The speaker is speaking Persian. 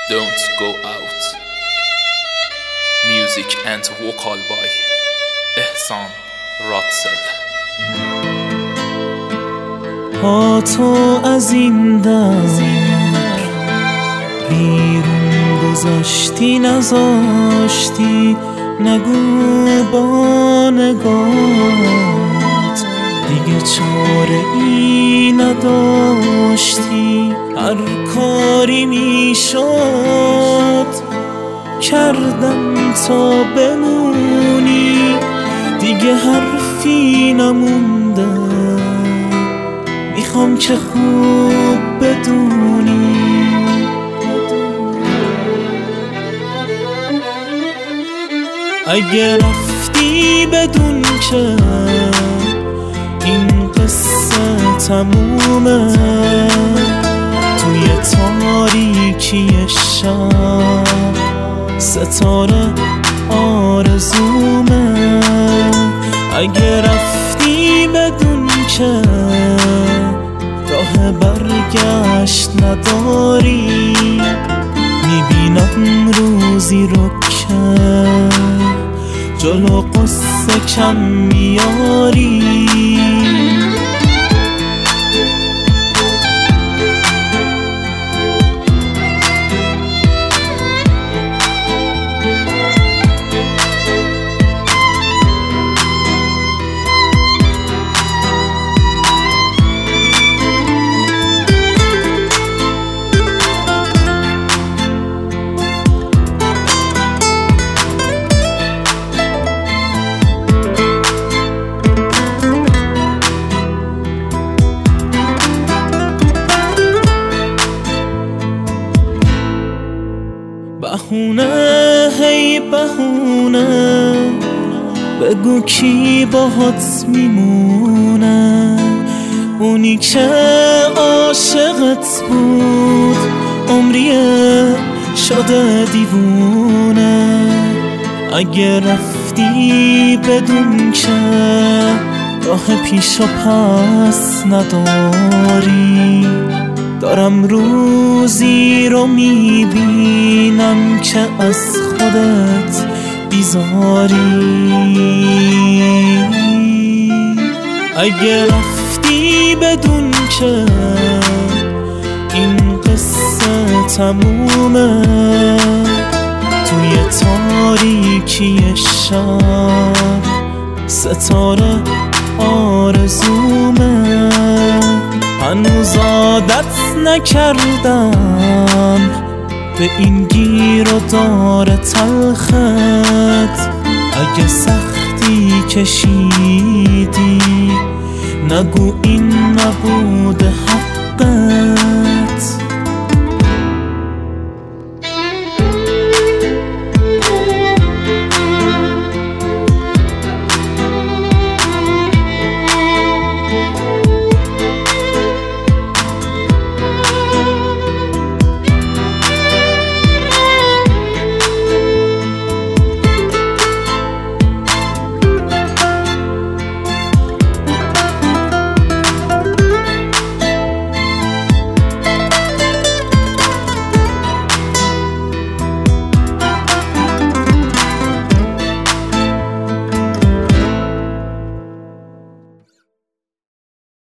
Don't go out. Music and vocal by احسان رادسل. ها تو از این در بیرون گذاشتی نذاشتی، نگو با نگات دیگه چاره ای نداشتی. هر کاری میشد کردم تا بمونی، دیگه حرفی نمونده، میخوام که خوب بدونی. اگه رفتی بدون که این قصه تمومه، توی تاریکی شب ستاره آرزومه. اگه رفتی بدون که راه برگشت نداری، میبینم روزی رو که جلو قصه کم میاری. بهونه هی بهونه، بگو کی باهات میمونه. اونی که عاشقت بود عمریه شده دیوونه. اگه رفتی بدون که راه پیش و پس نداری، دارم روزی رو میبینم که از خودت بیزاری. اگه رفتی بدون که این قصه تمومه، توی تاریکی شب ستاره آرزومه. هنوز عادت نکردم به این گیر و دار تلخت. اگه سختی کشیدی نگو این نبوده